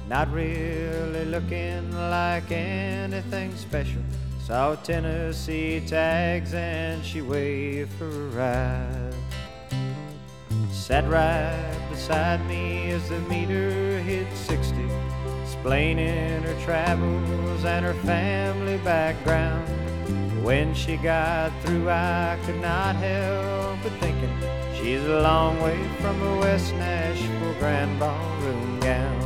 not really looking like anything special. Saw Tennessee tags and she waved for a ride. Sat right beside me as the meter hit 60, explaining her travels and her family background. When she got through, I could not help but thinking she's a long way from a West Nashville grand ballroom gown.